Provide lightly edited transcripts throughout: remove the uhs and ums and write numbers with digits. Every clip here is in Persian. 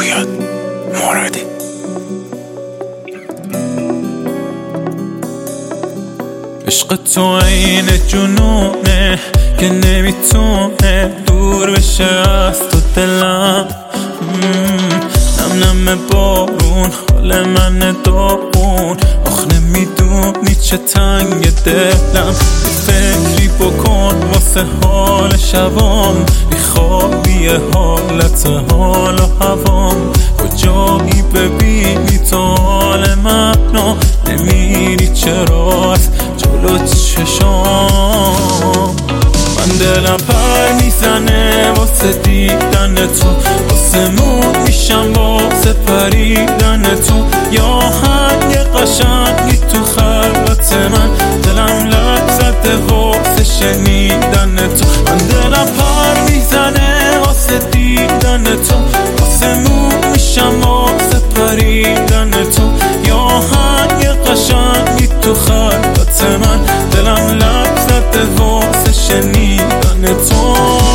زیاد مرادی. عشق تو عین جنونه که نمیتونه دور بشه از تو دلم. نم نم بارون حال من داغون، آخ نمیدونی چه تنگ دلم. فکری بکن واسه حال شبام، بیخوابی حالت حال و هوام. کجایی ببینی تو حال منو، نمیری چرا از جلو چشام. من دلم پر میزنه واسه دیدن تو، آسمون میشم واسه پریدن تو. یا آهنگ قشنگی تو خلوت من، دلم لک زده واسه شنیدن تو. من دلم پر میزنه واسه دیدن تو، آسمون میشم واسه پریدن تو. یا آهنگ قشنگی تو خلوت من، دلم لک زده واسه شنیدن تو.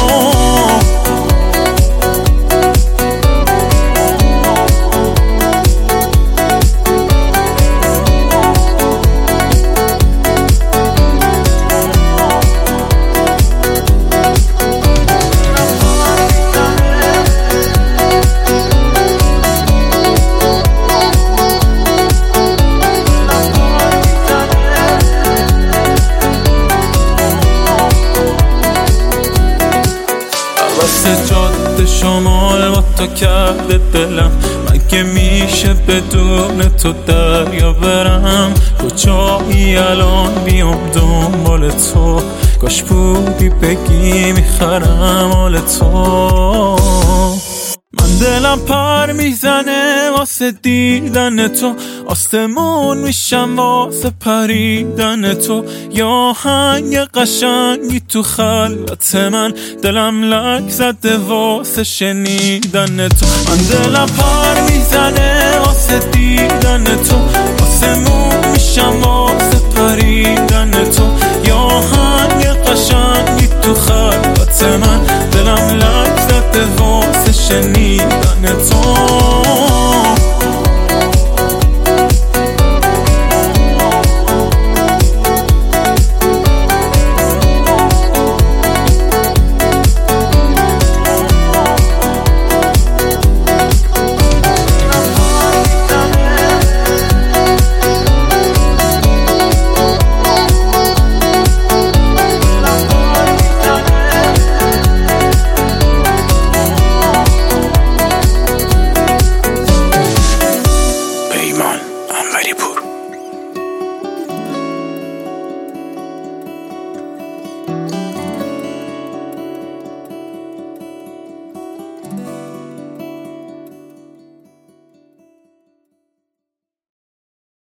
جاده شمال با تو کرده دلم، مگه میشه بدون تو دریا برم؟ کجایی الان بیام دنبال تو، کاش بودی بگی میخرم حال تو. من دلم پر میزنه واسه دیدن تو، آسمون میشم واسه پریدن تو. یا آهنگ قشنگی تو خلوت من، دلم لک زده واسه شنیدن تو. من دلم پر میزنه واسه دیدن تو، آسمون میشم واسه پریدن تو. یا آهنگ قشنگی تو خلوت من، دلم لک زده واسه شنیدن تو. پیمان انوری پور.